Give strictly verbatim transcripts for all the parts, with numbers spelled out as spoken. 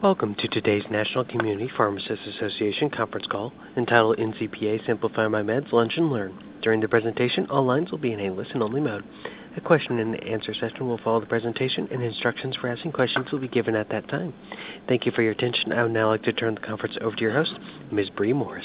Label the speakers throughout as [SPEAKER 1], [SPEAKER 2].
[SPEAKER 1] Welcome to today's National Community Pharmacists Association conference call entitled N C P A Simplify My Meds Lunch and Learn. During the presentation, all lines will be in a listen-only mode. A question and answer session will follow the presentation, and instructions for asking questions will be given at that time. Thank you for your attention. I would now like to turn the conference over to your host, Miz Bree Morris.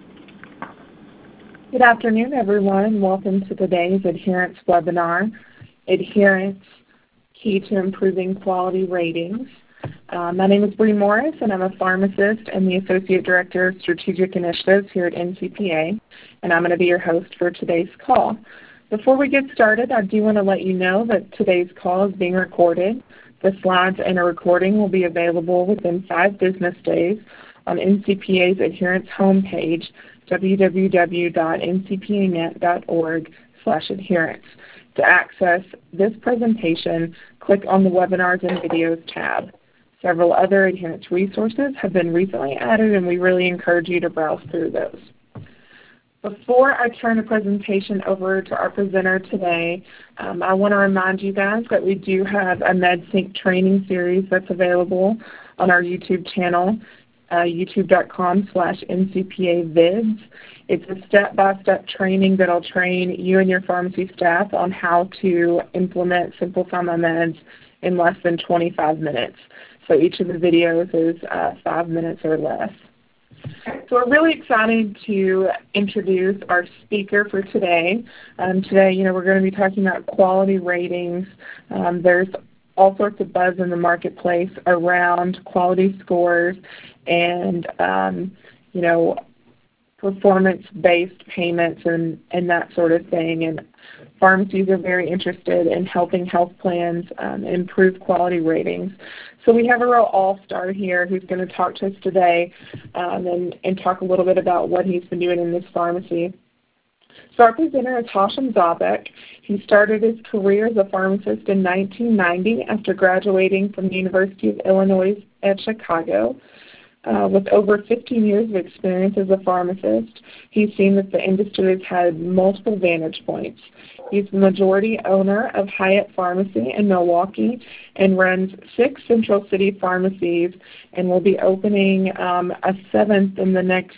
[SPEAKER 2] Good afternoon, everyone. Welcome to today's Adherence webinar, Adherence, Key to Improving Quality Ratings. Uh, my name is Bree Morris, and I'm a pharmacist and the Associate Director of Strategic Initiatives here at N C P A, and I'm going to be your host for today's call. Before we get started, I do want to let you know that today's call is being recorded. The slides and a recording will be available within five business days on N C P A's Adherence homepage, w w w dot n c p a net dot org slash adherence. To access this presentation, click on the Webinars and Videos tab. Several other adherence resources have been recently added, and we really encourage you to browse through those. Before I turn the presentation over to our presenter today, um, I want to remind you guys that we do have a MedSync training series that's available on our YouTube channel, uh, youtube.com slash ncpavids. It's a step-by-step training that will train you and your pharmacy staff on how to implement Simplify My Meds in less than twenty-five minutes. So each of the videos is uh, five minutes or less. So we're really excited to introduce our speaker for today. Um, today, you know, we're going to be talking about quality ratings. Um, there's all sorts of buzz in the marketplace around quality scores and, um, you know, performance-based payments and, and that sort of thing. And pharmacies are very interested in helping health plans um, improve quality ratings. So we have a real all-star here who's going to talk to us today um, and, and talk a little bit about what he's been doing in this pharmacy. So our presenter is Hashim Zabek. He started his career as a pharmacist in nineteen ninety after graduating from the University of Illinois at Chicago. Uh, with over fifteen years of experience as a pharmacist, he's seen that the industry has had multiple vantage points. He's the majority owner of Hyatt Pharmacy in Milwaukee and runs six Central City pharmacies and will be opening um, a seventh in the next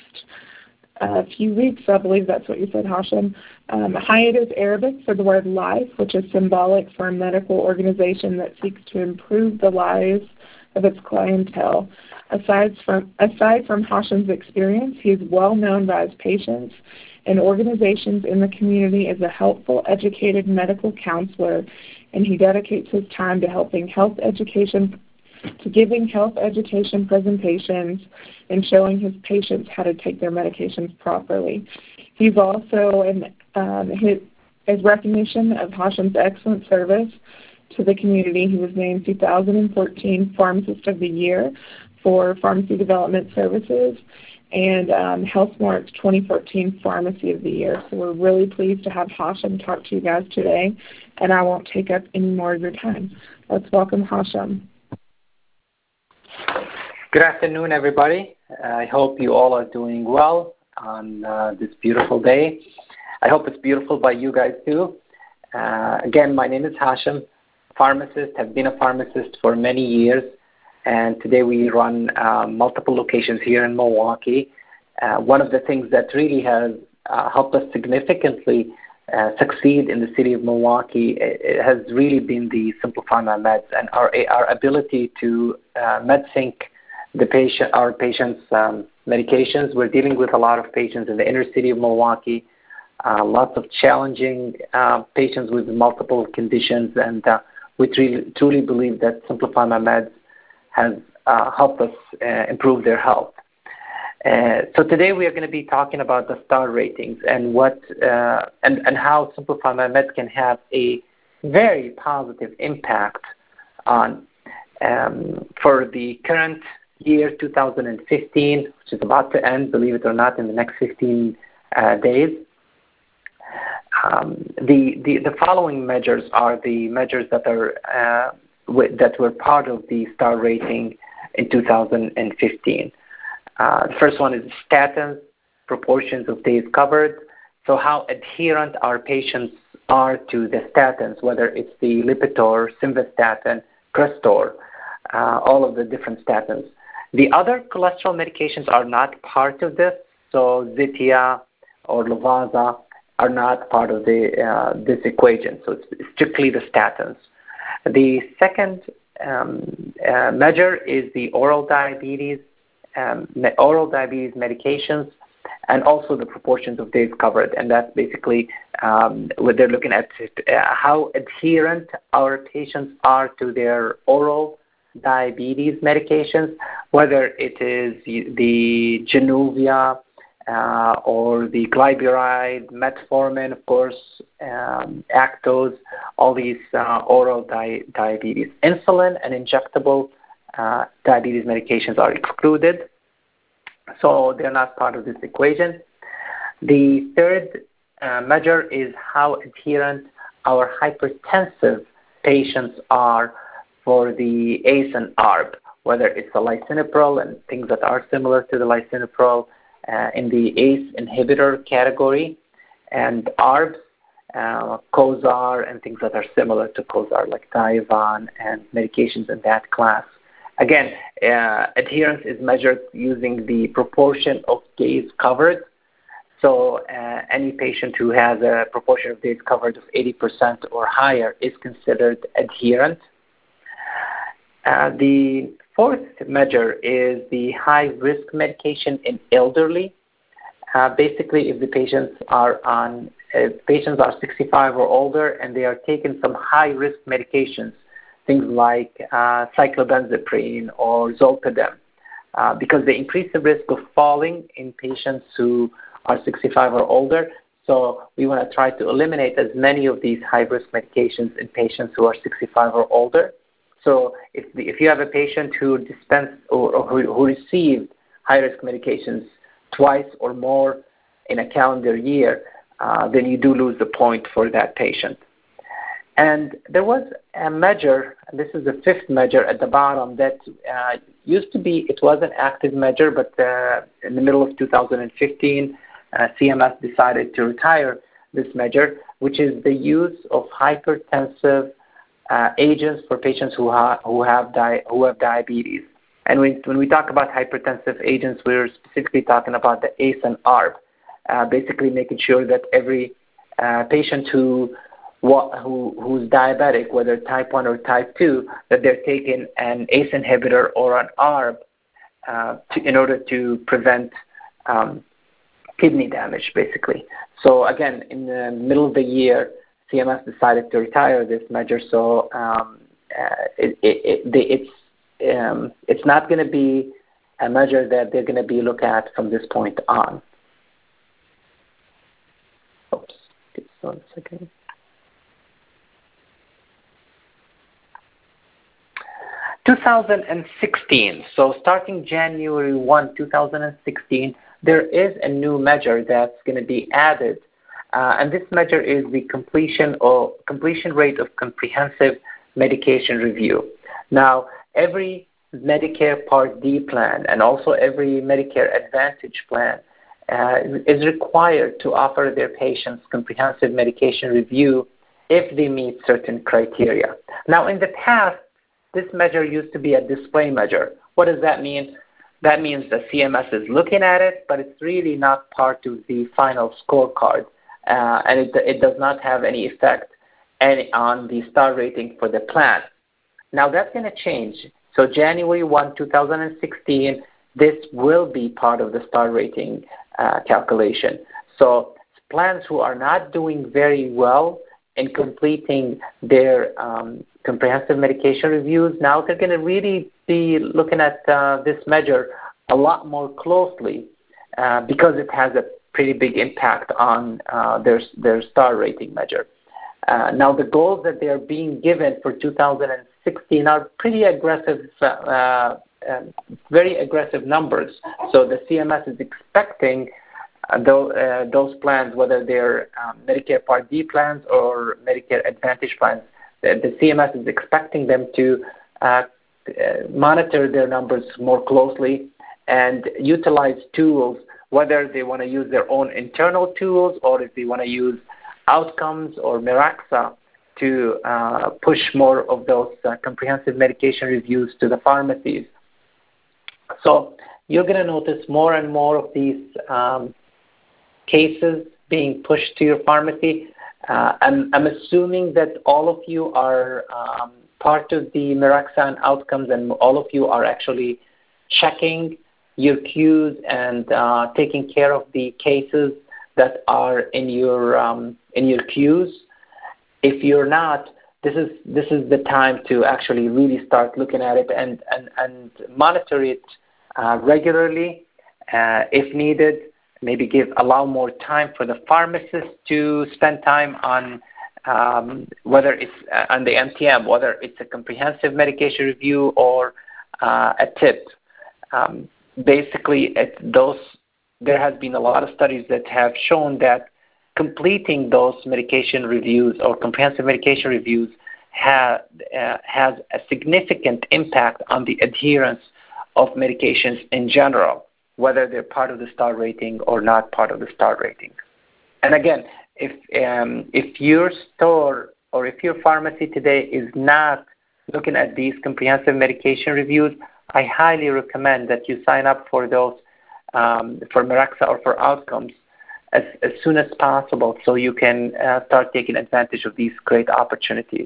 [SPEAKER 2] uh, few weeks. I believe that's what you said, Hashim. Um, Hyatt is Arabic for the word life, which is symbolic for a medical organization that seeks to improve the lives of its clientele. Aside from, aside from Hashim's experience, he is well known by his patients and organizations in the community as a helpful, educated medical counselor, and he dedicates his time to helping health education, to giving health education presentations and showing his patients how to take their medications properly. He's also, in um, his, as recognition of Hashim's excellent service to the community, he was named two thousand fourteen Pharmacist of the Year for Pharmacy Development Services and um, HealthMark's twenty fourteen Pharmacy of the Year. So we're really pleased to have Hashim talk to you guys today, and I won't take up any more of your time. Let's welcome Hashim.
[SPEAKER 3] Good afternoon, everybody. I hope you all are doing well on uh, this beautiful day. I hope it's beautiful by you guys too. Uh, again, my name is Hashim, pharmacist, have been a pharmacist for many years. And today we run uh, multiple locations here in Milwaukee. Uh, one of the things that really has uh, helped us significantly uh, succeed in the city of Milwaukee it, it has really been the Simplify My Meds and our, our ability to uh, MedSync the patient, our patients' um, medications. We're dealing with a lot of patients in the inner city of Milwaukee, uh, lots of challenging uh, patients with multiple conditions, and uh, we truly, truly believe that Simplify My Meds has uh, helped us uh, improve their health. Uh, so today we are going to be talking about the star ratings and what uh, and, and how Simplify My Meds can have a very positive impact on um, for the current year two thousand fifteen, which is about to end, believe it or not, in the next fifteen uh, days. Um, the, the the following measures are the measures that are uh, that were part of the star rating in two thousand fifteen. Uh, the first one is statins, proportions of days covered. So how adherent our patients are to the statins, whether it's the Lipitor, Simvastatin, Crestor, uh, all of the different statins. The other cholesterol medications are not part of this, so Zetia or Levasa are not part of the uh, this equation, so it's strictly the statins. The second um, uh, measure is the oral diabetes, um, oral diabetes medications, and also the proportions of days covered, and that's basically um, what they're looking at, uh, how adherent our patients are to their oral diabetes medications, whether it is the Januvia uh, or the glyburide, metformin, of course, um, Actos, all these uh, oral di- diabetes. Insulin and injectable uh, diabetes medications are excluded, so they're not part of this equation. The third uh, measure is how adherent our hypertensive patients are for the A C E and A R B, whether it's the lisinopril and things that are similar to the lisinopril uh, in the A C E inhibitor category, and A R Bs, uh, Cozar, and things that are similar to Cozar, like Diovan and medications in that class. Again, uh, adherence is measured using the proportion of days covered. So uh, any patient who has a proportion of days covered of eighty percent or higher is considered adherent. Uh, the fourth measure is the high-risk medication in elderly. Uh, basically, if the patients are on, if patients are sixty-five or older and they are taking some high-risk medications, things like uh, cyclobenzaprine or Zolpidem, uh, because they increase the risk of falling in patients who are sixty-five or older. So we want to try to eliminate as many of these high-risk medications in patients who are sixty-five or older. So if, the, if you have a patient who dispensed or, or who, who received high-risk medications twice or more in a calendar year, uh, then you do lose the point for that patient. And there was a measure, and this is the fifth measure at the bottom, that uh, used to be, it was an active measure, but uh, in the middle of two thousand fifteen, uh, C M S decided to retire this measure, which is the use of hypertensive uh, agents for patients who, ha- who, have di- who have diabetes. And when, when we talk about hypertensive agents, we're specifically talking about the A C E and A R B, uh, basically making sure that every uh, patient who Who, who's diabetic, whether type one or type two, that they're taking an A C E inhibitor or an A R B uh, to, in order to prevent um, kidney damage, basically. So again, in the middle of the year, C M S decided to retire this measure, so um, uh, it, it, it, it's, um, it's not going to be a measure that they're going to be looked at from this point on. Oops, just one second. two thousand sixteen, so starting January first, two thousand sixteen, there is a new measure that's going to be added, uh, and this measure is the completion or completion rate of comprehensive medication review. Now, every Medicare Part D plan and also every Medicare Advantage plan uh, is required to offer their patients comprehensive medication review if they meet certain criteria. Now, in the past, this measure used to be a display measure. What does that mean? That means the C M S is looking at it, but it's really not part of the final scorecard, uh, and it, it does not have any effect any, on the star rating for the plan. Now that's going to change. So January first, two thousand sixteen, this will be part of the star rating uh, calculation. So plans who are not doing very well in completing their um, comprehensive medication reviews, now they're going to really be looking at uh, this measure a lot more closely uh, because it has a pretty big impact on uh, their, their star rating measure. Uh, now the goals that they are being given for two thousand sixteen are pretty aggressive, uh, uh, very aggressive numbers. So the C M S is expecting Uh, those, uh, those plans, whether they're um, Medicare Part D plans or Medicare Advantage plans, the, the C M S is expecting them to uh, uh, monitor their numbers more closely and utilize tools, whether they want to use their own internal tools or if they want to use outcomes or Miraxa to uh, push more of those uh, comprehensive medication reviews to the pharmacies. So you're going to notice more and more of these um, cases being pushed to your pharmacy. Uh, I'm, I'm assuming that all of you are um, part of the Miraxan outcomes, and all of you are actually checking your queues and uh, taking care of the cases that are in your um, in your queues. If you're not, this is this is the time to actually really start looking at it and and, and monitor it uh, regularly, uh, if needed. Maybe give allow more time for the pharmacist to spend time on um, whether it's uh, on the M T M, whether it's a comprehensive medication review or uh, a T I P. Um, basically, it, those there has been a lot of studies that have shown that completing those medication reviews or comprehensive medication reviews ha, uh, has a significant impact on the adherence of medications in general, whether they're part of the star rating or not part of the star rating. And again, if um, if your store or if your pharmacy today is not looking at these comprehensive medication reviews, I highly recommend that you sign up for those um, for Miraxa or for Outcomes as, as soon as possible, so you can uh, start taking advantage of these great opportunities.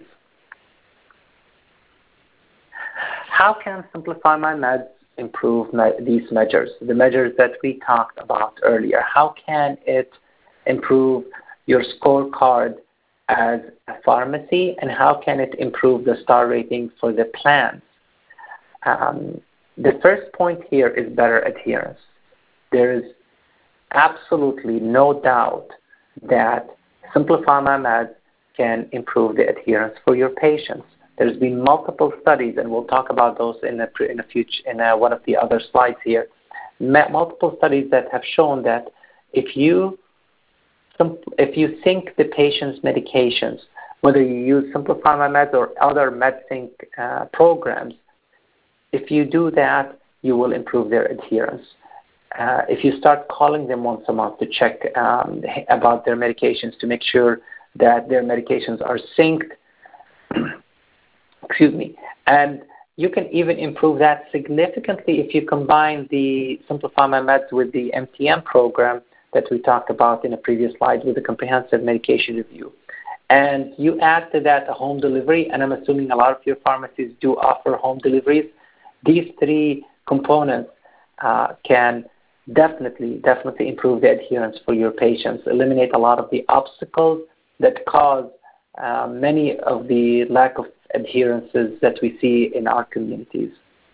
[SPEAKER 3] How can Simplify My Meds improve me- these measures, the measures that we talked about earlier? How can it improve your scorecard as a pharmacy, and how can it improve the star rating for the plans? Um, the first point here is better adherence. There is absolutely no doubt that Simplify My Meds can improve the adherence for your patients. There's been multiple studies, and we'll talk about those in a, in a future in a, one of the other slides here. Multiple studies that have shown that if you if you sync the patient's medications, whether you use Simplify My Meds or other MedSync uh, programs, if you do that, you will improve their adherence. Uh, if you start calling them once a month to check um, about their medications, to make sure that their medications are synced, excuse me, and you can even improve that significantly if you combine the Simplify My Meds with the M T M program that we talked about in a previous slide with the comprehensive medication review. And you add to that a home delivery, and I'm assuming a lot of your pharmacies do offer home deliveries. These three components uh, can definitely, definitely improve the adherence for your patients, eliminate a lot of the obstacles that cause uh, many of the lack of adherences that we see in our communities.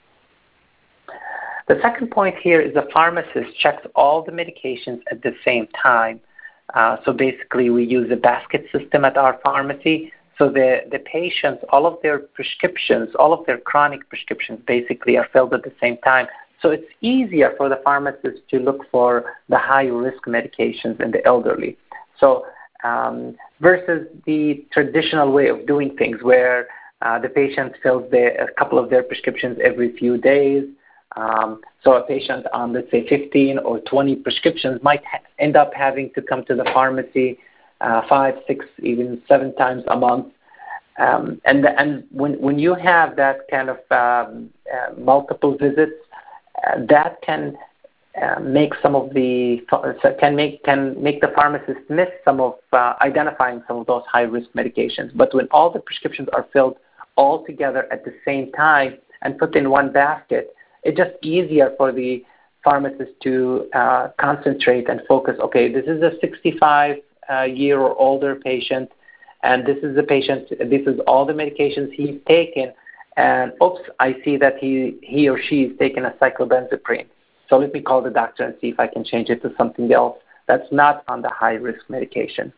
[SPEAKER 3] The second point here is the pharmacist checks all the medications at the same time. Uh, so basically, we use a basket system at our pharmacy. So the, the patients, all of their prescriptions, all of their chronic prescriptions basically are filled at the same time. So it's easier for the pharmacist to look for the high-risk medications in the elderly. So um, versus the traditional way of doing things where uh, the patient fills the, a couple of their prescriptions every few days. Um, so a patient on, let's say, fifteen or twenty prescriptions might ha- end up having to come to the pharmacy uh, five, six, even seven times a month. Um, and and when, when you have that kind of um, uh, multiple visits, uh, that can uh, make some of the can make can make the pharmacist miss some of uh, identifying some of those high risk medications. But when all the prescriptions are filled all together at the same time and put in one basket, it's just easier for the pharmacist to uh, concentrate and focus. Okay, this is a sixty-five uh, year or older patient, and this is the patient. This is all the medications he's taken. And oops, I see that he he or she is taking a cyclobenzaprine. So let me call the doctor and see if I can change it to something else that's not on the high risk medication.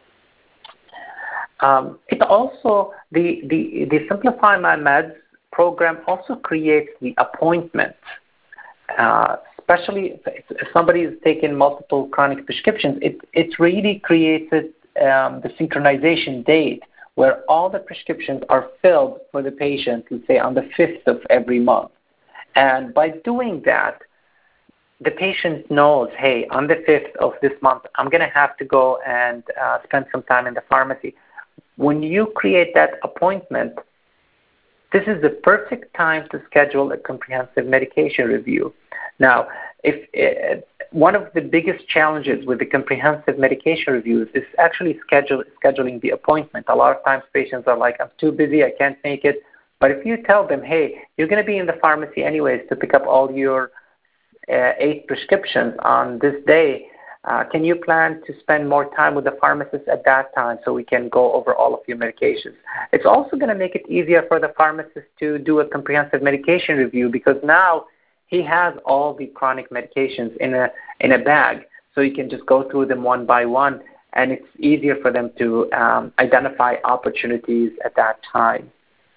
[SPEAKER 3] Um, it also the the the Simplify My Meds program also creates the appointment, uh, especially if, if somebody is taking multiple chronic prescriptions. It it really creates it, um, the synchronization date where all the prescriptions are filled for the patient, let's say on the fifth of every month. And by doing that, the patient knows, hey, on the fifth of this month, I'm going to have to go and uh, spend some time in the pharmacy. When you create that appointment, this is the perfect time to schedule a comprehensive medication review. Now, if it, one of the biggest challenges with the comprehensive medication reviews is actually schedule, scheduling the appointment. A lot of times patients are like, I'm too busy, I can't make it. But if you tell them, hey, you're going to be in the pharmacy anyways to pick up all your uh, eight prescriptions on this day, uh, can you plan to spend more time with the pharmacist at that time so we can go over all of your medications? It's also going to make it easier for the pharmacist to do a comprehensive medication review, because now he has all the chronic medications in a in a bag, so you can just go through them one by one, and it's easier for them to um, identify opportunities at that time.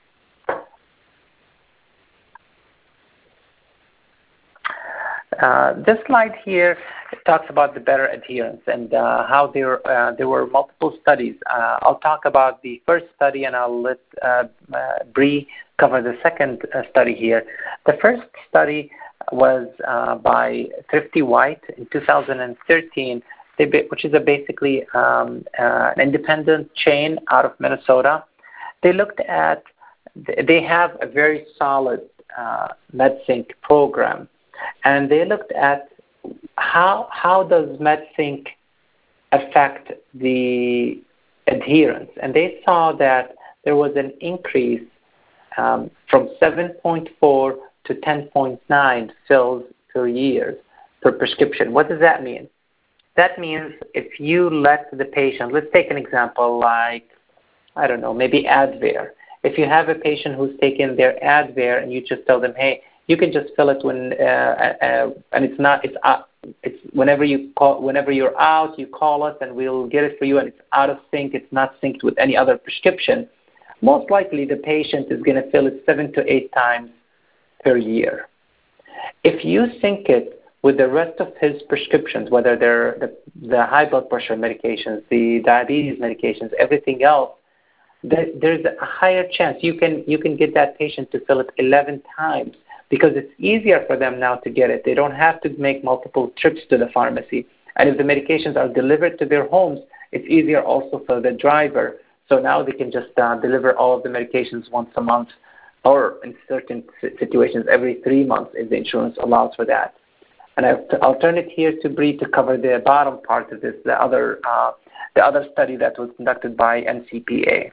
[SPEAKER 3] Uh, this slide here talks about the better adherence and uh, how there uh, there were multiple studies. Uh, I'll talk about the first study, and I'll let uh, uh, Bree cover the second uh, study here. The first study was uh, by Thrifty White in two thousand thirteen, they, which is a basically um, uh, an independent chain out of Minnesota. They looked at, they have a very solid uh, MedSync program, and they looked at how how does MedSync affect the adherence, and they saw that there was an increase um, from seven point four to ten point nine fills per year per prescription. What does that mean? That means if you let the patient, let's take an example like, I don't know, maybe Advair. If you have a patient who's taken their Advair and you just tell them, hey, you can just fill it when, uh, uh, and it's not, it's uh, it's whenever you call, whenever you're out, you call us and we'll get it for you, and it's out of sync, it's not synced with any other prescription. Most likely the patient is going to fill it seven to eight times per year. If you sync it with the rest of his prescriptions, whether they're the, the high blood pressure medications, the diabetes medications, everything else, there's a higher chance you can you can get that patient to fill it eleven times, because it's easier for them now to get it. They don't have to make multiple trips to the pharmacy. And if the medications are delivered to their homes, it's easier also for the driver. So now they can just uh, deliver all of the medications once a month, or in certain situations every three months if the insurance allows for that. And I'll turn it here to Bree to cover the bottom part of this, the other uh, the other study that was conducted by N C P A.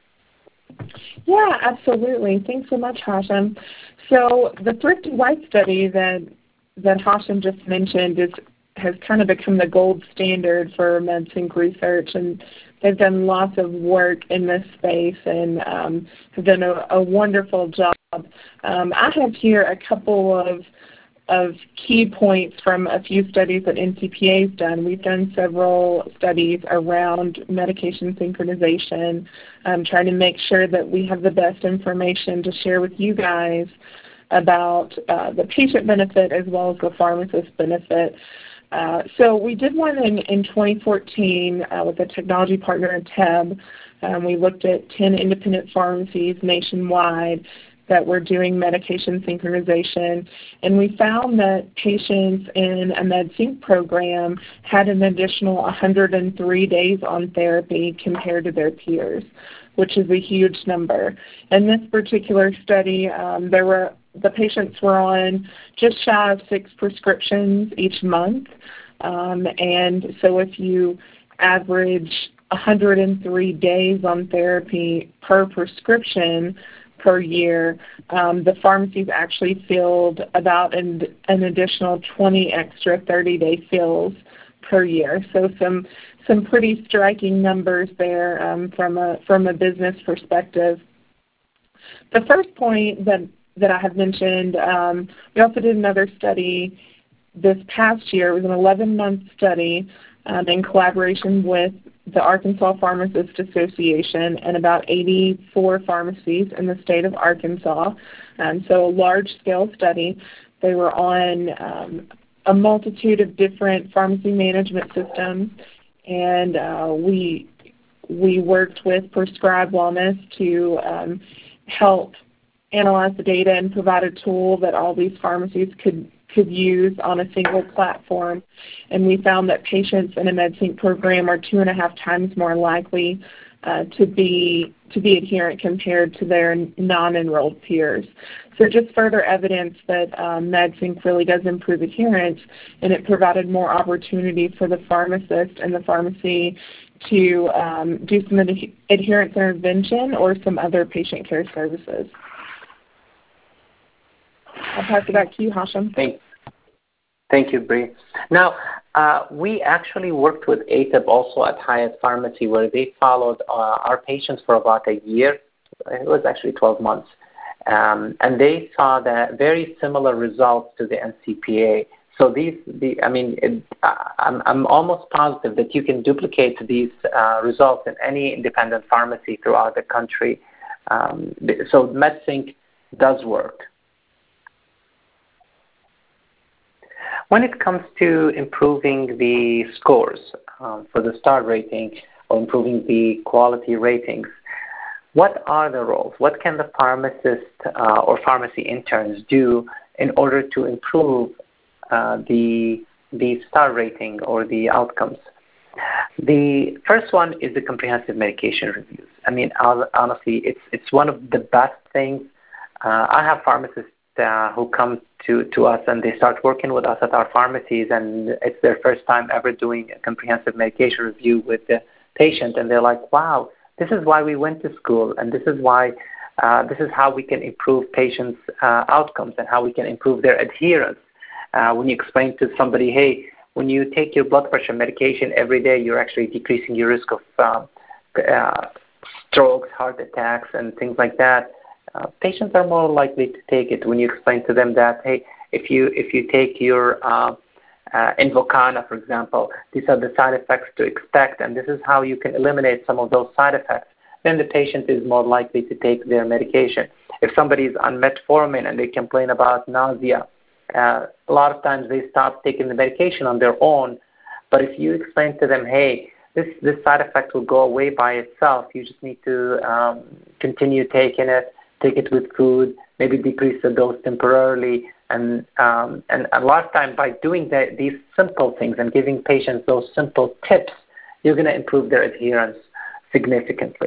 [SPEAKER 2] Yeah, absolutely. Thanks so much, Hashem. So the Thrifty White study that that Hashem just mentioned is has kind of become the gold standard for MedSync research, and they've done lots of work in this space and um, have done a, a wonderful job. Um, I have here a couple of of key points from a few studies that N C P A has done. We've done several studies around medication synchronization, um, trying to make sure that we have the best information to share with you guys about uh, the patient benefit as well as the pharmacist benefit. Uh, so we did one in, in twenty fourteen uh, with a technology partner in T E B. Um, we looked at ten independent pharmacies nationwide that were doing medication synchronization, and we found that patients in a MedSync program had an additional one hundred three days on therapy compared to their peers, which is a huge number. In this particular study, um, there were the patients were on just shy of six prescriptions each month, um, and so if you average one hundred three days on therapy per prescription per year, um, the pharmacies actually filled about an, an additional twenty extra thirty-day fills per year. So some some pretty striking numbers there um, from a from a business perspective. The first point that that I have mentioned, um, we also did another study this past year. It was an eleven-month study um, in collaboration with the Arkansas Pharmacists Association and about eighty-four pharmacies in the state of Arkansas. Um, so a large-scale study. They were on um, a multitude of different pharmacy management systems, and uh, we we worked with Prescribe Wellness to um, help analyze the data and provide a tool that all these pharmacies could could use on a single platform. And we found that patients in a MedSync program are two and a half times more likely uh, to be to be adherent compared to their non-enrolled peers. So just further evidence that um, MedSync really does improve adherence, and it provided more opportunity for the pharmacist and the pharmacy to um, do some ad- adherence intervention or some other patient care services. I'll pass it back to you, Hashem.
[SPEAKER 3] Thank, thank you, Bree. Now, uh, we actually worked with A T I P also at Hyatt Pharmacy, where they followed uh, our patients for about a year. It was actually twelve months. Um, and they saw that very similar results to the N C P A. So these, the, I mean, it, I'm, I'm almost positive that you can duplicate these uh, results in any independent pharmacy throughout the country. Um, so MedSync does work. When it comes to improving the scores um, for the STAR rating or improving the quality ratings, what are the roles? What can the pharmacist uh, or pharmacy interns do in order to improve uh, the, the STAR rating or the outcomes? The first one is the comprehensive medication reviews. I mean, honestly, it's, it's one of the best things. Uh, I have pharmacists uh, who come to, to us and they start working with us at our pharmacies, and it's their first time ever doing a comprehensive medication review with the patient, and they're like, wow, this is why we went to school, and this is why, uh, this is how we can improve patients' uh, outcomes and how we can improve their adherence. Uh, when you explain to somebody, hey, when you take your blood pressure medication every day, you're actually decreasing your risk of um, uh, strokes, heart attacks, and things like that. Uh, patients are more likely to take it when you explain to them that, hey, if you if you take your uh, Uh, Invokana, for example, these are the side effects to expect, and this is how you can eliminate some of those side effects. Then the patient is more likely to take their medication. If somebody is on metformin and they complain about nausea, uh, a lot of times they stop taking the medication on their own. But if you explain to them, hey, this, this side effect will go away by itself, you just need to um, continue taking it, take it with food, maybe decrease the dose temporarily. And, um, and a lot of time by doing the, these simple things and giving patients those simple tips, you're going to improve their adherence significantly.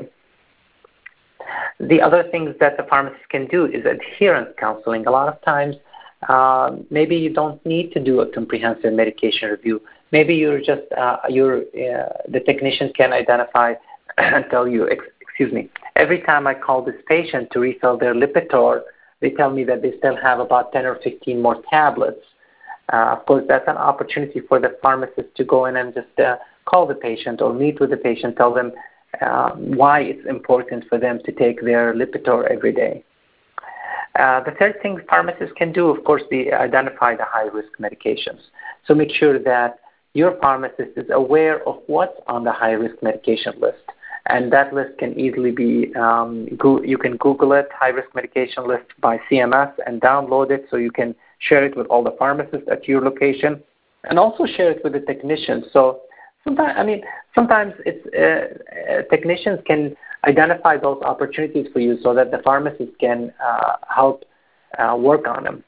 [SPEAKER 3] The other things that the pharmacist can do is adherence counseling. A lot of times, uh, maybe you don't need to do a comprehensive medication review. Maybe you're just, uh, you're, uh, the technician can identify and tell you, ex- excuse me, every time I call this patient to refill their Lipitor, they tell me that they still have about ten or fifteen more tablets. Uh, of course, that's an opportunity for the pharmacist to go in and just uh, call the patient or meet with the patient, tell them uh, why it's important for them to take their Lipitor every day. Uh, the third thing pharmacists can do, of course, be identify the high-risk medications. So make sure that your pharmacist is aware of what's on the high-risk medication list. And that list can easily be, um, go, you can Google it, high-risk medication list by C M S, and download it so you can share it with all the pharmacists at your location, and also share it with the technicians. So sometimes, I mean, sometimes it's, uh, uh, technicians can identify those opportunities for you so that the pharmacist can uh, help uh, work on them.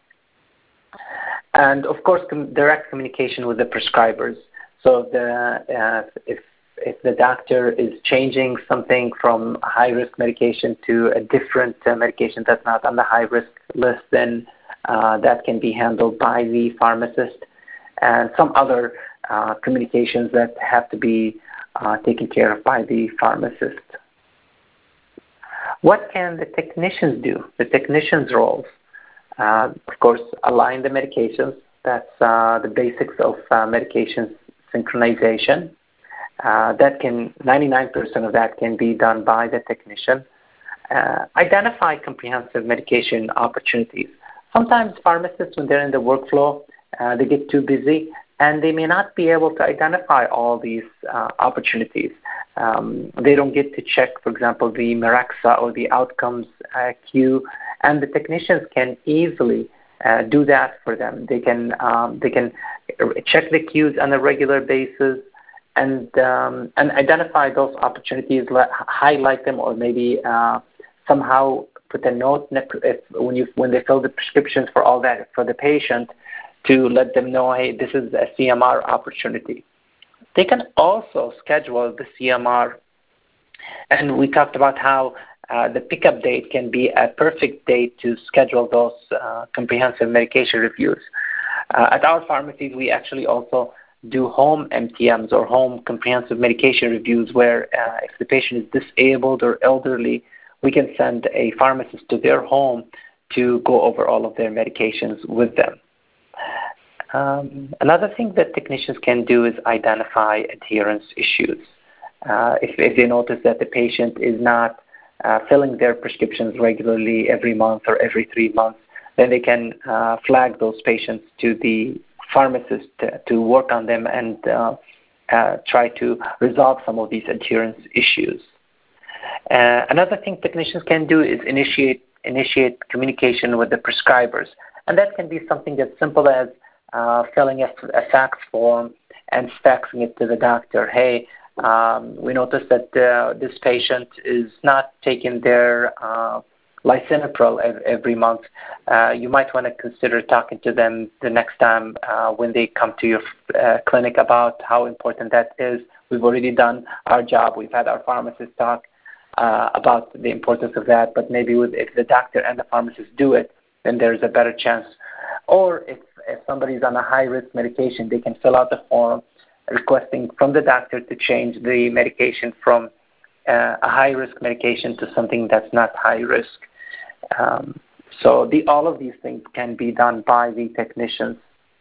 [SPEAKER 3] And of course, com- direct communication with the prescribers. So the, uh, if If the doctor is changing something from a high-risk medication to a different uh, medication that's not on the high-risk list, then uh, that can be handled by the pharmacist, and some other uh, communications that have to be uh, taken care of by the pharmacist. What can the technicians do? The technicians' roles, uh, of course, align the medications. That's uh, the basics of uh, medication synchronization. Uh, that can, ninety-nine percent of that can be done by the technician. Uh, identify comprehensive medication opportunities. Sometimes pharmacists, when they're in the workflow, uh, they get too busy and they may not be able to identify all these uh, opportunities. Um, they don't get to check, for example, the Mirexa or the outcomes uh, queue, and the technicians can easily uh, do that for them. They can, um, they can check the queues on a regular basis, and um, and identify those opportunities, let, highlight them, or maybe uh, somehow put a note if, when you when they fill the prescriptions for all that for the patient, to let them know, hey, this is a C M R opportunity. They can also schedule the C M R And we talked about how uh, the pickup date can be a perfect date to schedule those uh, comprehensive medication reviews. Uh, at our pharmacies, we actually also do home M T Ms or home comprehensive medication reviews where uh, if the patient is disabled or elderly, we can send a pharmacist to their home to go over all of their medications with them. Um, another thing that technicians can do is identify adherence issues. Uh, if, if they notice that the patient is not uh, filling their prescriptions regularly every month or every three months, then they can uh, flag those patients to the pharmacist to, to work on them and uh, uh, try to resolve some of these adherence issues. Uh, another thing technicians can do is initiate initiate communication with the prescribers, and that can be something as simple as uh, filling a, a fax form and faxing it to the doctor. Hey, um, we noticed that uh, this patient is not taking their uh, lisinopril every month. Uh, you might want to consider talking to them the next time uh, when they come to your uh, clinic about how important that is. We've already done our job. We've had our pharmacist talk uh, about the importance of that, but maybe with, if the doctor and the pharmacist do it, then there's a better chance. Or if, if somebody's on a high-risk medication, they can fill out the form requesting from the doctor to change the medication from uh, a high-risk medication to something that's not high-risk. Um, so the, all of these things can be done by the technicians.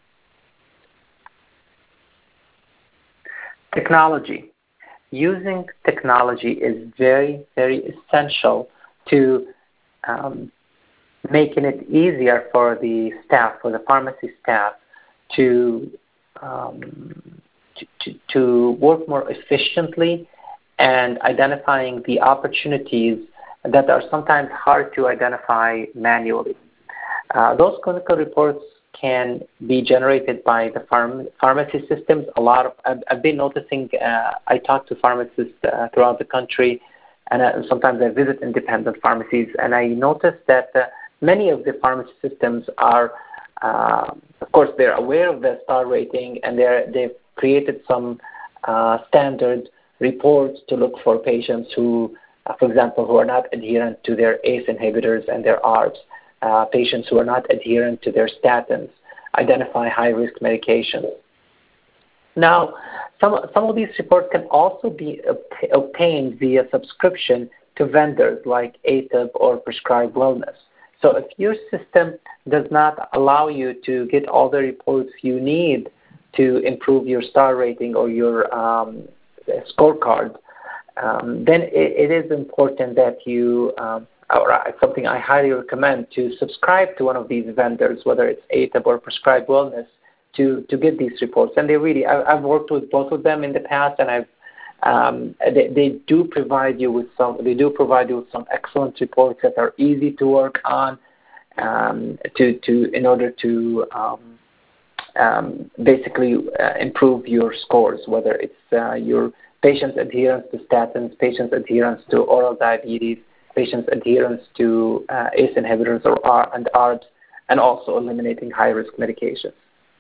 [SPEAKER 3] Technology. Using technology is very, very essential to um, making it easier for the staff, for the pharmacy staff, to, um, to, to, to work more efficiently and identifying the opportunities that are sometimes hard to identify manually. Uh, those clinical reports can be generated by the pharm- pharmacy systems. A lot of I've, I've been noticing. Uh, I talk to pharmacists uh, throughout the country, and uh, sometimes I visit independent pharmacies, and I notice that uh, many of the pharmacy systems are, uh, of course, they're aware of the star rating, and they're they've created some uh, standard reports to look for patients who, uh, for example, who are not adherent to their A C E inhibitors and their A R Bs. Uh, patients who are not adherent to their statins, identify high-risk medications. Now, some, some of these reports can also be ob- obtained via subscription to vendors like A T I B or Prescribe Wellness. So if your system does not allow you to get all the reports you need to improve your star rating or your um, scorecard, um, then it, it is important that you um, or something I highly recommend to subscribe to one of these vendors, whether it's A T I B or Prescribe Wellness, to, to get these reports. And they really, I, I've worked with both of them in the past, and I've um, they, they do provide you with some. They do provide you with some excellent reports that are easy to work on, um, to to in order to um, um, basically uh, improve your scores, whether it's uh, your patient's adherence to statins, patient's adherence to oral diabetes, patients' adherence to uh, A C E inhibitors or R and A R Bs, and also eliminating high-risk medications.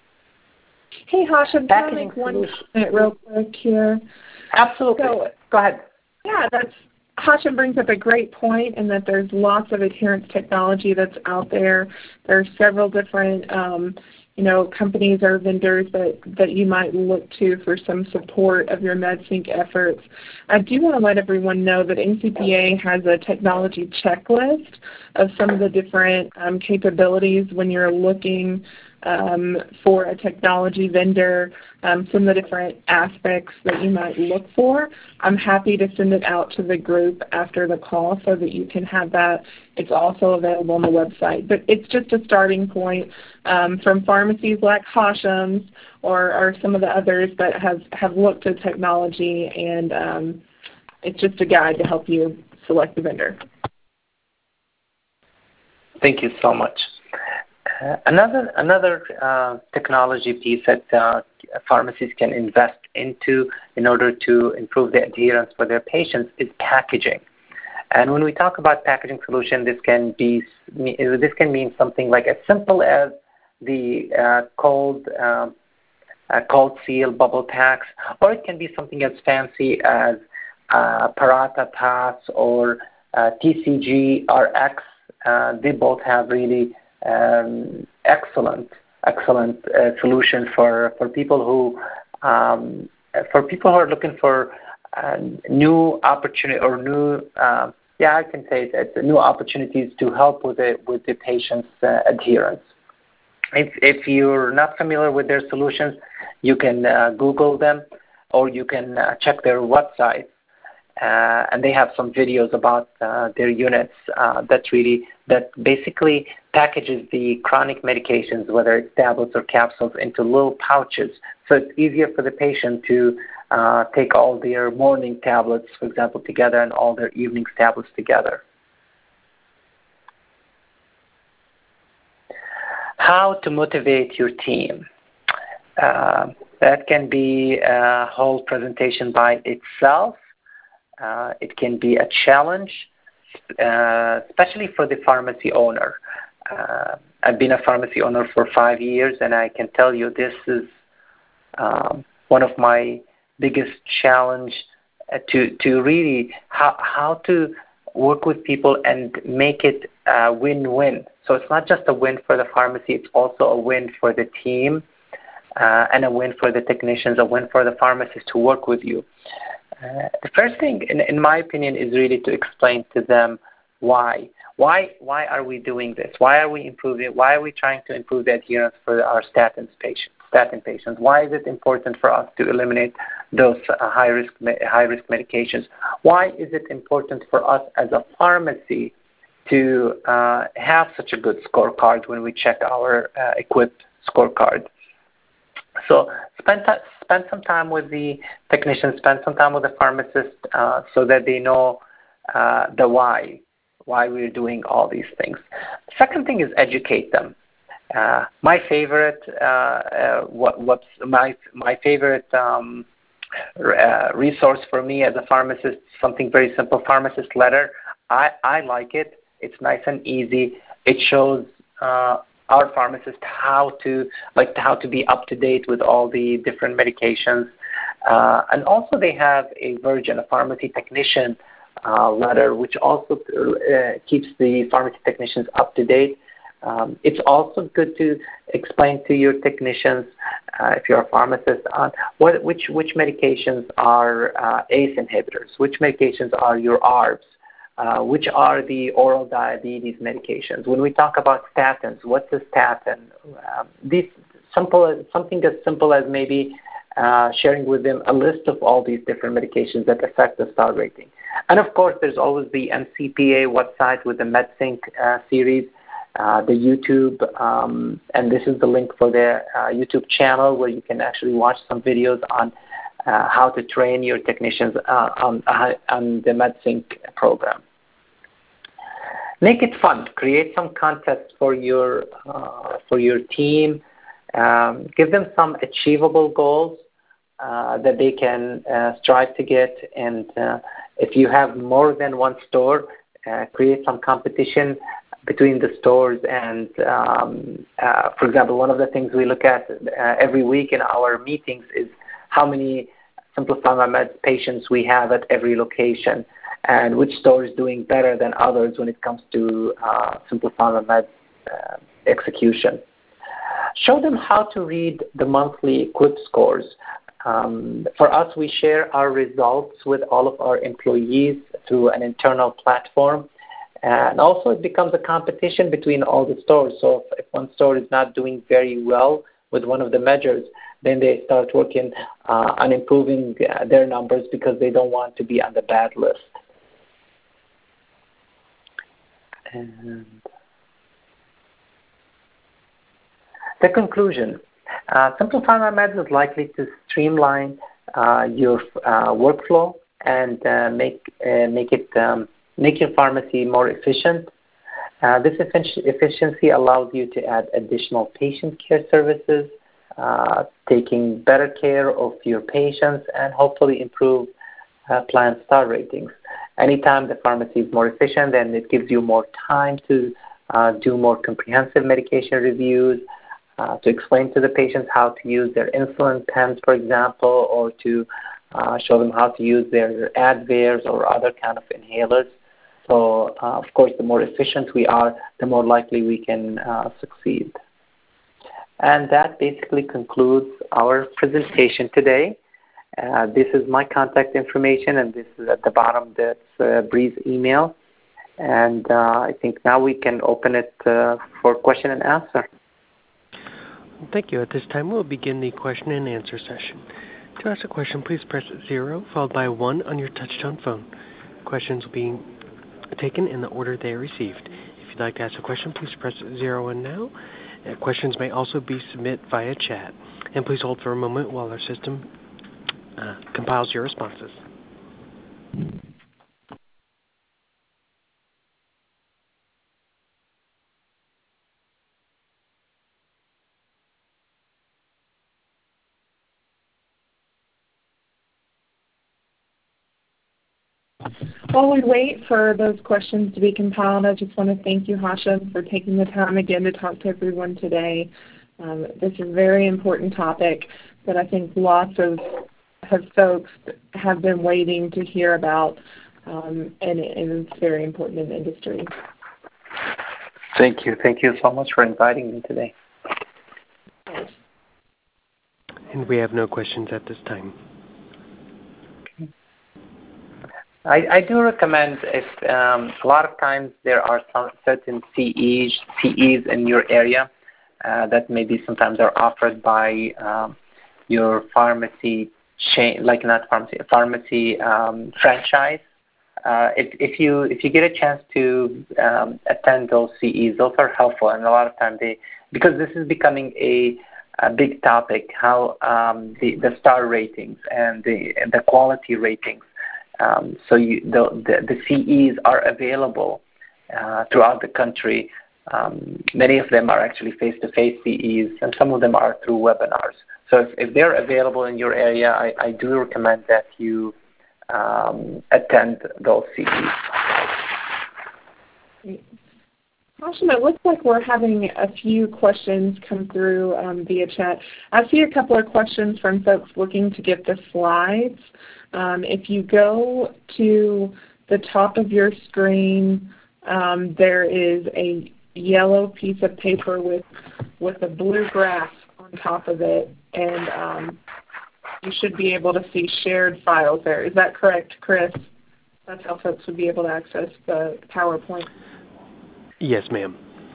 [SPEAKER 2] Hey, Hashem, can I make one comment real quick here?
[SPEAKER 3] Absolutely.
[SPEAKER 2] So,
[SPEAKER 3] go ahead.
[SPEAKER 2] Yeah, that's Hashem brings up a great point, in that there's lots of adherence technology that's out there. There are several different um, you know, companies or vendors that, that you might look to for some support of your MedSync efforts. I do want to let everyone know that N C P A has a technology checklist of some of the different um, capabilities when you're looking um, for a technology vendor, um, some of the different aspects that you might look for. I'm happy to send it out to the group after the call so that you can have that. It's also available on the website. But it's just a starting point um, from pharmacies like Hashem's or, or some of the others that have, have looked at technology, and um, it's just a guide to help you select the vendor.
[SPEAKER 3] Thank you so much. Uh, another another uh, technology piece that uh, pharmacies can invest into in order to improve the adherence for their patients is packaging. And when we talk about packaging solution, this can be this can mean something like as simple as the uh, cold um, uh, cold seal bubble packs, or it can be something as fancy as uh, Parata Pass or uh, T C G R X. Uh, they both have really um, excellent, excellent uh, solutions for, for people who um, for people who are looking for uh, new opportunity or new uh, yeah I can say that new opportunities to help with the with the patient's uh, adherence. If if you're not familiar with their solutions, you can uh, Google them, or you can uh, check their website. Uh, and they have some videos about uh, their units uh, that really that basically packages the chronic medications, whether it's tablets or capsules, into little pouches, so it's easier for the patient to uh, take all their morning tablets, for example, together, and all their evening tablets together. How to motivate your team. Uh, that can be a whole presentation by itself. Uh, it can be a challenge, uh, especially for the pharmacy owner. Uh, I've been a pharmacy owner for five years, and I can tell you this is um, one of my biggest challenge uh, to to really how how to work with people and make it a win-win. So it's not just a win for the pharmacy; it's also a win for the team, uh, and a win for the technicians, a win for the pharmacists to work with you. Uh, the first thing, in, in my opinion, is really to explain to them why. Why why are we doing this? Why are we improving? Why are we trying to improve the adherence for our statins patients? Statin patients. Why is it important for us to eliminate those uh, high risk high risk medications? Why is it important for us as a pharmacy to uh, have such a good scorecard when we check our uh, equipped scorecard? So spend t- spend some time with the technician, spend some time with the pharmacist, uh, so that they know uh, the why, why we're doing all these things. Second thing is educate them. Uh, my favorite, uh, uh, what, what's my my favorite um, uh, resource for me as a pharmacist? Something very simple, pharmacist letter. I I like it. It's nice and easy. It shows Uh, our pharmacists how to like how to be up to date with all the different medications, uh, and also they have a version, a pharmacy technician uh, letter, which also uh, keeps the pharmacy technicians up to date. Um, it's also good to explain to your technicians, uh, if you're a pharmacist, on what which which medications are uh, A C E inhibitors, which medications are your A R Bs. Uh, which are the oral diabetes medications. When we talk about statins, what's a statin? Um, these simple, something as simple as maybe uh, sharing with them a list of all these different medications that affect the star rating. And of course, there's always the M C P A website with the MedSync uh, series, uh, the YouTube, um, and this is the link for their uh, YouTube channel where you can actually watch some videos on uh, how to train your technicians uh, on, uh, on the MedSync program. Make it fun. Create some contests for your uh, for your team. Um, give them some achievable goals uh, that they can uh, strive to get. And uh, if you have more than one store, uh, create some competition between the stores. And um, uh, for example, one of the things we look at uh, every week in our meetings is how many Simple Pharma Med patients we have at every location, and which store is doing better than others when it comes to uh, Simple Pharma Med uh, execution. Show them how to read the monthly equip scores. Um, for us, we share our results with all of our employees through an internal platform. And also it becomes a competition between all the stores. So if, if one store is not doing very well with one of the measures, then they start working uh, on improving uh, their numbers because they don't want to be on the bad list. And the conclusion. Uh, Simple Pharma Meds is likely to streamline uh, your uh, workflow and uh, make uh, make it um, make your pharmacy more efficient. Uh, this effic- efficiency allows you to add additional patient care services, uh, taking better care of your patients, and hopefully improve uh, plan star ratings. Anytime the pharmacy is more efficient, then it gives you more time to uh, do more comprehensive medication reviews, uh, to explain to the patients how to use their insulin pens, for example, or to uh, show them how to use their Advairs or other kind of inhalers. So, uh, of course, the more efficient we are, the more likely we can uh, succeed. And that basically concludes our presentation today. Uh, this is my contact information, and this is at the bottom, that's uh, Bree's email. And uh, I think now we can open it uh, for question and answer.
[SPEAKER 1] Thank you. At this time, we'll begin the question and answer session. To ask a question, please press zero followed by one on your touch-tone phone. Questions will be taken in the order they are received. If you'd like to ask a question, please press zero one now. Uh, questions may also be submitted via chat. And please hold for a moment while our system uh, compiles your responses.
[SPEAKER 2] While we wait for those questions to be compiled, I just want to thank you, Hashem, for taking the time again to talk to everyone today. Um, this is a very important topic that I think lots of have folks have been waiting to hear about, um, and, and it's very important in the industry.
[SPEAKER 3] Thank you. Thank you so much for inviting me today.
[SPEAKER 1] And we have no questions at this time.
[SPEAKER 3] I, I do recommend if um, a lot of times there are some certain C Es, C Es in your area uh, that maybe sometimes are offered by um, your pharmacy chain, like not pharmacy, pharmacy um, franchise. Uh, if, if you if you get a chance to um, attend those C Es, those are helpful, and a lot of times they, because this is becoming a, a big topic, how um, the the star ratings and the and the quality ratings. Um, so you, the, the, the C Es are available uh, throughout the country. Um, many of them are actually face-to-face C Es, and some of them are through webinars. So if, if they're available in your area, I, I do recommend that you um, attend those C Es.
[SPEAKER 2] Hashem, it looks like we're having a few questions come through um, via chat. I see a couple of questions from folks looking to get the slides. Um, if you go to the top of your screen, um, there is a yellow piece of paper with with a blue graph on top of it, and um, you should be able to see shared files there. Is that correct, Chris? That's how folks would be able to access the PowerPoint.
[SPEAKER 1] Yes, ma'am.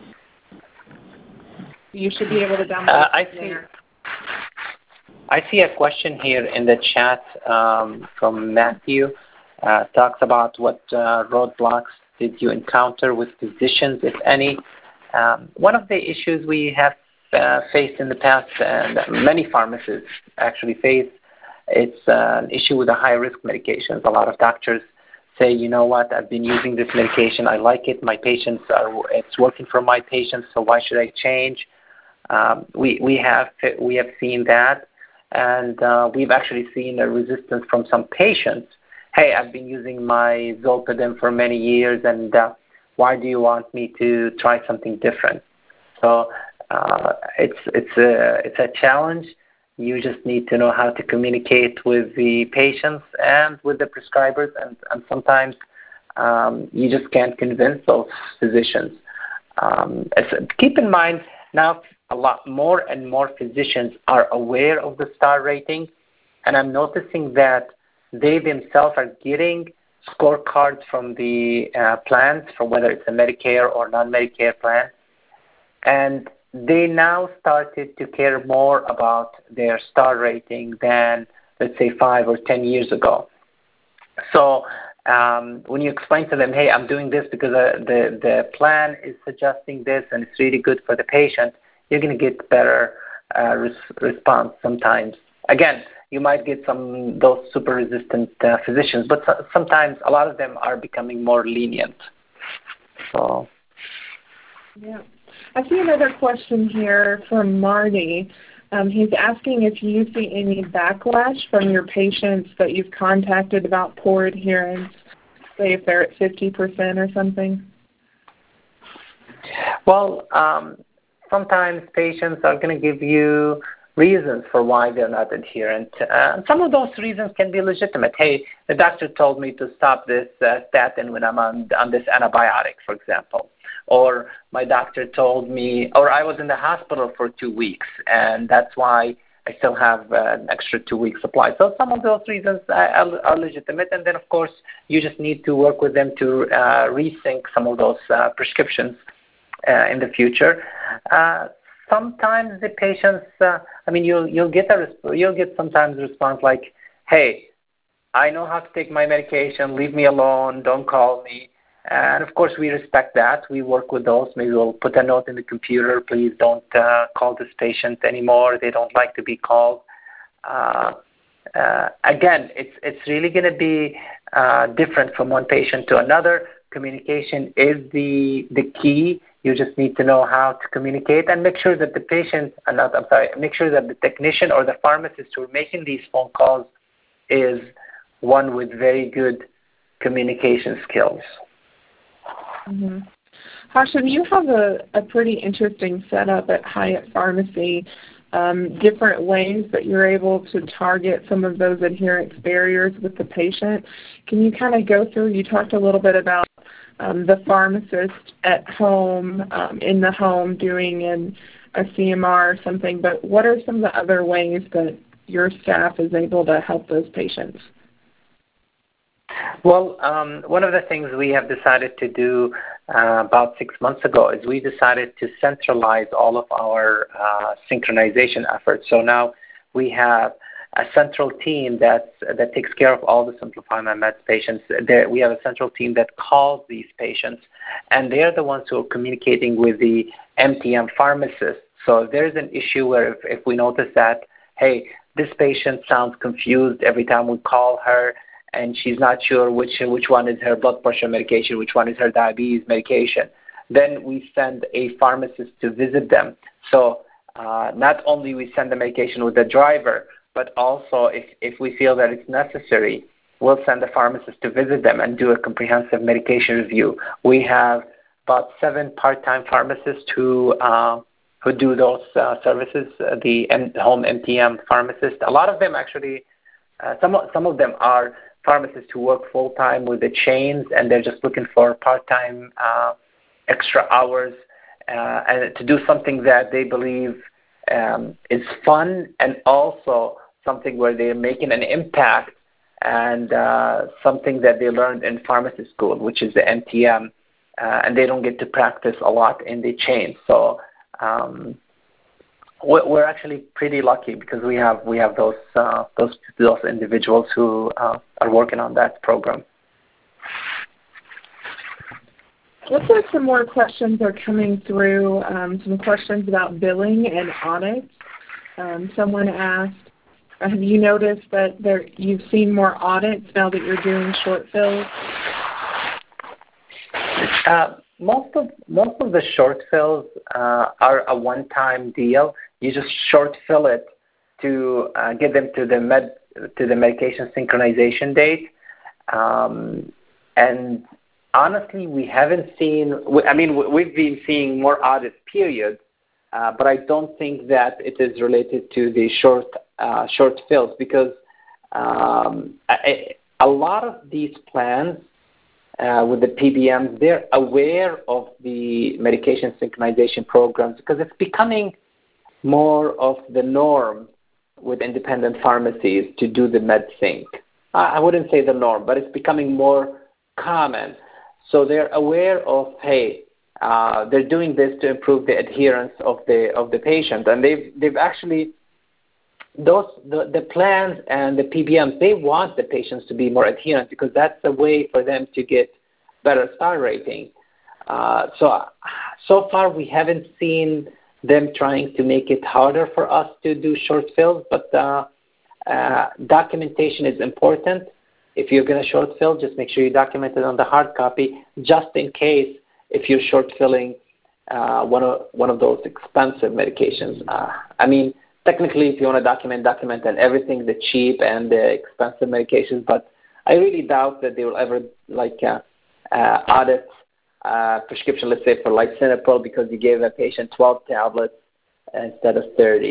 [SPEAKER 2] You should be able to download
[SPEAKER 3] uh,
[SPEAKER 2] it
[SPEAKER 3] I see, there. I see a question here in the chat um, from Matthew. Uh, talks about what uh, roadblocks did you encounter with physicians, if any. Um, one of the issues we have uh, faced in the past, and many pharmacists actually face, it's uh, an issue with the high-risk medications. A lot of doctors say, you know what, I've been using this medication, I like it, my patients are, it's working for my patients, so why should I change? Um, we we have we have seen that, and uh, we've actually seen a resistance from some patients. Hey, I've been using my Zolpidem for many years, and uh, why do you want me to try something different? So uh, it's it's a it's a challenge. You just need to know how to communicate with the patients and with the prescribers, and, and sometimes um, you just can't convince those physicians. Um, keep in mind, now a lot more and more physicians are aware of the star rating, and I'm noticing that they themselves are getting scorecards from the uh, plans, from whether it's a Medicare or non-Medicare plan, and they now started to care more about their star rating than, let's say, five or ten years ago. So um, when you explain to them, hey, I'm doing this because uh, the, the plan is suggesting this and it's really good for the patient, you're going to get better uh, res- response sometimes. Again, you might get some those super resistant uh, physicians, but so- sometimes a lot of them are becoming more lenient. So,
[SPEAKER 2] yeah. I see another question here from Marty. Um, he's asking if you see any backlash from your patients that you've contacted about poor adherence, say if they're at fifty percent or something.
[SPEAKER 3] Well, um, sometimes patients are going to give you reasons for why they're not adherent. Uh, some of those reasons can be legitimate. Hey, the doctor told me to stop this uh, statin when I'm on, on this antibiotic, for example. Or my doctor told me, or I was in the hospital for two weeks, and that's why I still have uh, an extra two-week supply. So some of those reasons are, are legitimate, and then, of course, you just need to work with them to uh, resync some of those uh, prescriptions uh, in the future. Uh, sometimes the patients, uh, I mean, you'll you'll get a resp- you'll get sometimes a response like, "Hey, I know how to take my medication. Leave me alone. Don't call me." And of course, we respect that. We work with those. Maybe we'll put a note in the computer. Please don't uh, call this patient anymore. They don't like to be called. Uh, uh, again, it's it's really going to be uh, different from one patient to another. Communication is the the key. You just need to know how to communicate and make sure that the patient, uh, not, I'm sorry, make sure that the technician or the pharmacist who are making these phone calls is one with very good communication skills.
[SPEAKER 2] Mm-hmm. Hashem, you have a, a pretty interesting setup at Hyatt Pharmacy, um, different ways that you're able to target some of those adherence barriers with the patient. Can you kind of go through, you talked a little bit about um, the pharmacist at home, um, in the home doing an, a C M R or something, but what are some of the other ways that your staff is able to help those patients?
[SPEAKER 3] Well, um, one of the things we have decided to do uh, about six months ago is we decided to centralize all of our uh, synchronization efforts. So now we have a central team that's, that takes care of all the Simplify My Meds patients. There, we have a central team that calls these patients, and they're the ones who are communicating with the M T M pharmacists. So if there's an issue where if, if we notice that, hey, this patient sounds confused every time we call her, and she's not sure which which one is her blood pressure medication, which one is her diabetes medication, then we send a pharmacist to visit them. So uh, not only we send the medication with the driver, but also if, if we feel that it's necessary, we'll send the pharmacist to visit them and do a comprehensive medication review. We have about seven part-time pharmacists who uh, who do those uh, services, uh, the M- home M T M pharmacists. A lot of them actually, uh, some, some of them are pharmacists who work full-time with the chains, and they're just looking for part-time uh, extra hours uh, and to do something that they believe um, is fun and also something where they're making an impact and uh, something that they learned in pharmacy school, which is the M T M, uh, and they don't get to practice a lot in the chain. So um, we're actually pretty lucky because we have we have those uh, those those individuals who uh, are working on that program.
[SPEAKER 2] Looks like some more questions are coming through. Um, some questions about billing and audits. Um, someone asked, "Have you noticed that there you've seen more audits now that you're doing short fills?"
[SPEAKER 3] Uh, most of most of the short fills uh, are a one-time deal. You just short fill it to uh, get them to the med to the medication synchronization date, um, and honestly, we haven't seen. I mean, we've been seeing more audit periods, uh, but I don't think that it is related to the short uh, short fills because um, a, a lot of these plans. Uh, with the P B Ms, they're aware of the medication synchronization programs because it's becoming more of the norm with independent pharmacies to do the MedSync. I wouldn't say the norm, but it's becoming more common. So they're aware of, hey, uh, they're doing this to improve the adherence of the of the patient, and they've they've actually those the, the plans and the P B Ms, they want the patients to be more adherent because that's a way for them to get better star rating. Uh, so so far we haven't seen them trying to make it harder for us to do short fills, but uh, uh, documentation is important. If you're going to short fill, just make sure you document it on the hard copy, just in case if you're short filling uh, one of one of those expensive medications. Uh, I mean. Technically, if you want to document, document and everything, the cheap and the expensive medications, but I really doubt that they will ever like uh, uh, audit uh, prescription, let's say for lisinopril, because you gave a patient twelve tablets instead of thirty.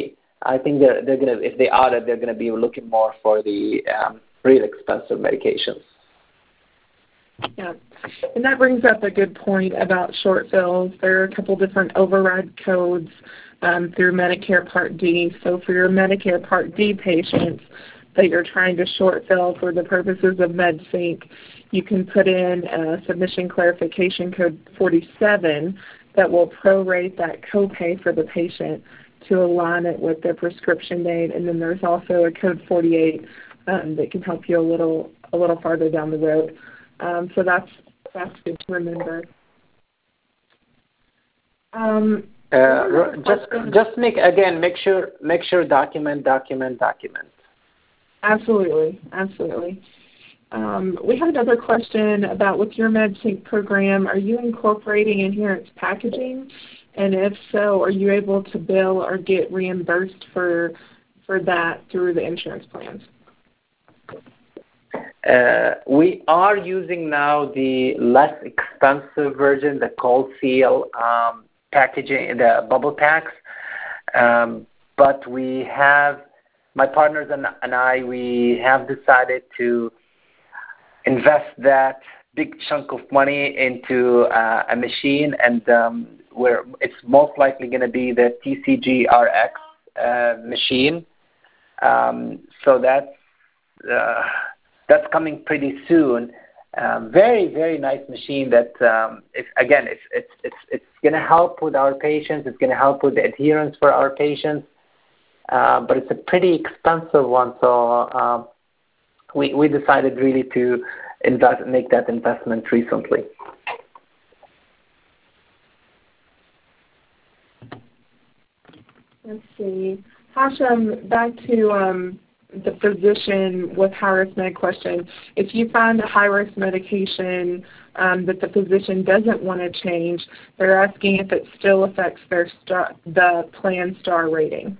[SPEAKER 3] I think they're they're gonna if they audit, they're gonna be looking more for the um, real expensive medications.
[SPEAKER 2] Yeah, and that brings up a good point about short fills. There are a couple different override codes um, through Medicare Part D. So for your Medicare Part D patients that you're trying to short fill for the purposes of MedSync, you can put in a submission clarification code forty-seven that will prorate that copay for the patient to align it with their prescription date. And then there's also a code forty-eight um, that can help you a little a little farther down the road. Um, so that's that's good to remember. Um,
[SPEAKER 3] uh, just just make again make sure make sure document document document.
[SPEAKER 2] Absolutely, absolutely. Um, we have another question about with your MedSync program, are you incorporating adherence packaging? And if so, are you able to bill or get reimbursed for for that through the insurance plans?
[SPEAKER 3] Uh, we are using now the less expensive version, the cold seal um, packaging, the bubble packs. Um, but we have, my partners and, and I, we have decided to invest that big chunk of money into uh, a machine, and um, where it's most likely going to be the T C G R X uh, machine. Um, so that's uh, That's coming pretty soon. Um, very, very nice machine that, um, it's, again, it's, it's, it's, it's going to help with our patients. It's going to help with the adherence for our patients. Uh, but it's a pretty expensive one, so um, we, we decided really to invest, make that investment recently.
[SPEAKER 2] Let's see. Hashem, back to um, the physician with high-risk med question. If you find a high-risk medication um, that the physician doesn't want to change, they're asking if it still affects their star, the plan star rating.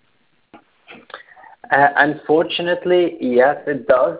[SPEAKER 3] Uh, unfortunately, yes, it does.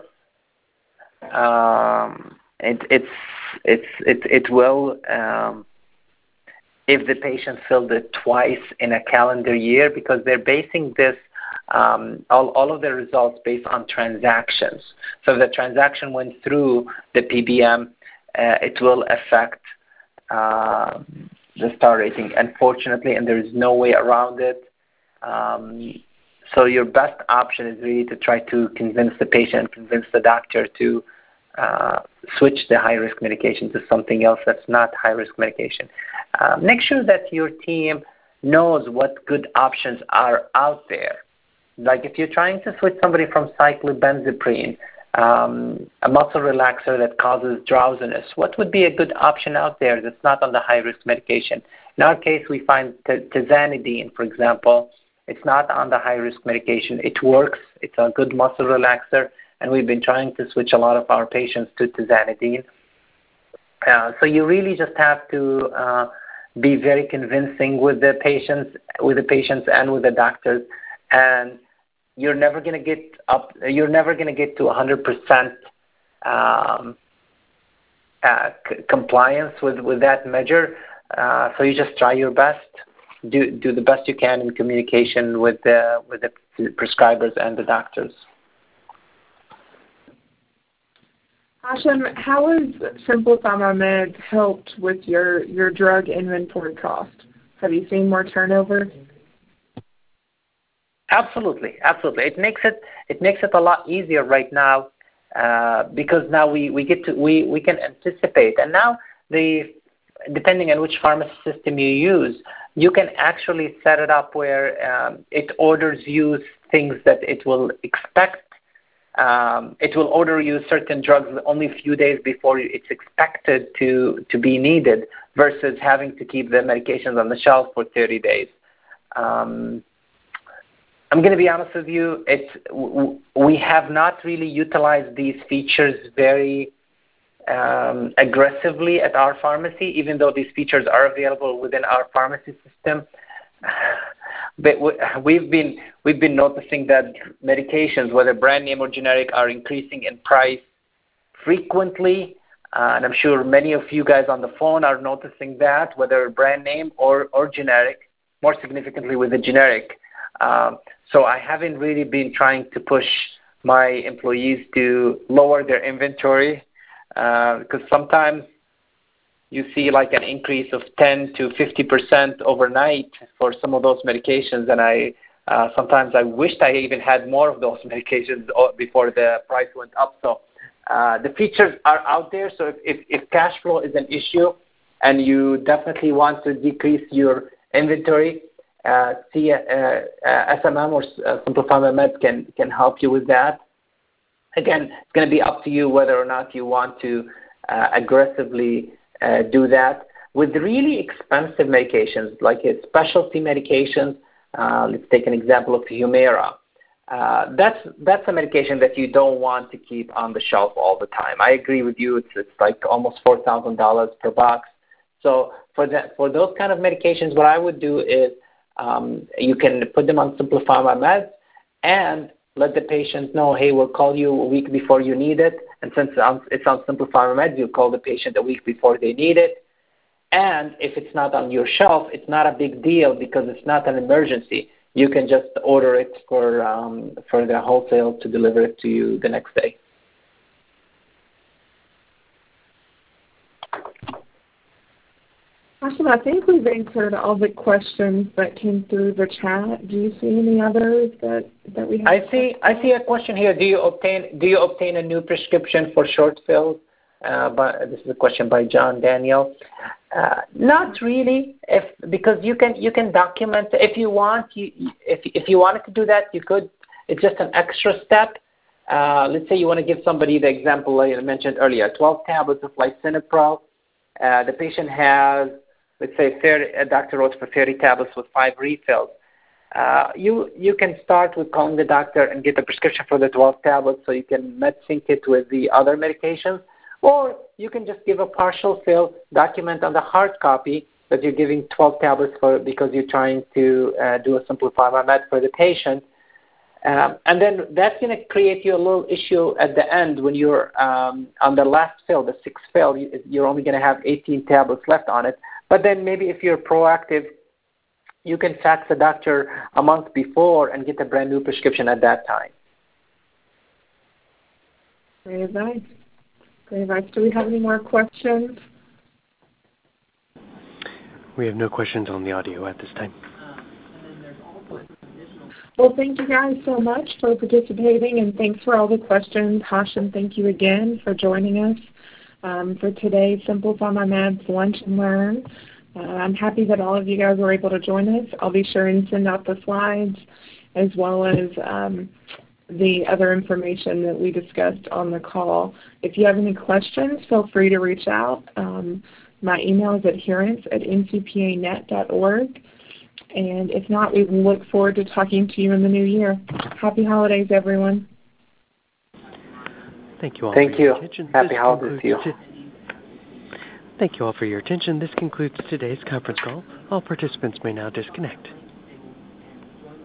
[SPEAKER 3] Um, it, it's, it's, it, it will, um, if the patient filled it twice in a calendar year, because they're basing this, um, all, all of the results based on transactions. So if the transaction went through the P B M, uh, it will affect uh, the star rating, unfortunately, and there is no way around it. Um, so your best option is really to try to convince the patient, convince the doctor to uh, switch the high-risk medication to something else that's not high-risk medication. Uh, make sure that your team knows what good options are out there. Like if you're trying to switch somebody from cyclobenzaprine, um, a muscle relaxer that causes drowsiness, what would be a good option out there that's not on the high-risk medication? In our case, we find tizanidine, for example. It's not on the high-risk medication. It works. It's a good muscle relaxer, and we've been trying to switch a lot of our patients to tizanidine. Uh, so you really just have to uh, be very convincing with the patients, with the patients and with the doctors, and you're never going to get up. You're never going to get to one hundred percent um, uh, c- compliance with, with that measure. Uh, so you just try your best. Do do the best you can in communication with the with the prescribers and the doctors.
[SPEAKER 2] Hashem, how has Simplify My Meds helped with your, your drug inventory cost? Have you seen more turnover?
[SPEAKER 3] Absolutely, absolutely. It makes it it makes it a lot easier right now uh, because now we, we get to we, we can anticipate, and now the depending on which pharmacy system you use, you can actually set it up where um, it orders you things that it will expect. Um, it will order you certain drugs only a few days before it's expected to, to be needed versus having to keep the medications on the shelf for thirty days. Um, I'm going to be honest with you, it's, w- we have not really utilized these features very um, aggressively at our pharmacy, even though these features are available within our pharmacy system. But we've been we've been noticing that medications, whether brand name or generic, are increasing in price frequently, uh, and I'm sure many of you guys on the phone are noticing that, whether brand name or, or generic, more significantly with the generic. Um, so I haven't really been trying to push my employees to lower their inventory uh, because sometimes you see like an increase of ten to fifty percent overnight for some of those medications, and I uh, sometimes I wished I even had more of those medications before the price went up. So uh, the features are out there. So if, if, if cash flow is an issue and you definitely want to decrease your inventory, uh, see, uh, uh, S M M or uh, Simple Pharma Meds can, can help you with that. Again, it's going to be up to you whether or not you want to uh, aggressively uh, do that. With really expensive medications, like uh, specialty medications, uh, let's take an example of Humira. Uh, that's that's a medication that you don't want to keep on the shelf all the time. I agree with you. It's it's like almost four thousand dollars per box. So for that for those kind of medications, what I would do is um, you can put them on Simple Pharma Meds and let the patient know, hey, we'll call you a week before you need it. And since it's on Simple Pharma Meds, you call the patient a week before they need it. And if it's not on your shelf, it's not a big deal because it's not an emergency. You can just order it for um, for the wholesale to deliver it to you the next day.
[SPEAKER 2] Awesome. I think we've answered all the questions that came through the chat. Do you see any others that, that we have?
[SPEAKER 3] I see. I see a question here. Do you obtain Do you obtain a new prescription for short fills? Uh, but this is a question by John Daniel. Uh, not really, if because you can you can document if you want. You, if if you wanted to do that, you could. It's just an extra step. Uh, let's say you want to give somebody the example I mentioned earlier: twelve tablets of lisinopril. Uh, the patient has, let's say, thirty, a doctor wrote for thirty tablets with five refills. Uh, you you can start with calling the doctor and get a prescription for the twelve tablets, so you can med sync it with the other medications. Or you can just give a partial fill, document on the hard copy that you're giving twelve tablets for because you're trying to uh, do a Simple Pharma Med for the patient. Um, and then that's going to create you a little issue at the end when you're um, on the last fill, the sixth fill, you're only going to have eighteen tablets left on it. But then maybe if you're proactive, you can fax the doctor a month before and get a brand new prescription at that time.
[SPEAKER 2] Great advice. Great advice. Do we have any more questions?
[SPEAKER 1] We have no questions on the audio at this time.
[SPEAKER 2] Well, thank you guys so much for participating, and thanks for all the questions. Hashim, thank you again for joining us um, for today's Simple Pharma Meds Lunch and Learn. Uh, I'm happy that all of you guys were able to join us. I'll be sure and send out the slides as well as um, the other information that we discussed on the call. If you have any questions, feel free to reach out. Um, my email is adherence at n c p a net dot org. And if not, we look forward to talking to you in the new year. Happy holidays, everyone.
[SPEAKER 1] Thank you all
[SPEAKER 3] Thank
[SPEAKER 1] for your
[SPEAKER 3] you.
[SPEAKER 1] attention.
[SPEAKER 3] Happy
[SPEAKER 1] This
[SPEAKER 3] holidays to you.
[SPEAKER 1] t- Thank you all for your attention. This concludes today's conference call. All participants may now disconnect.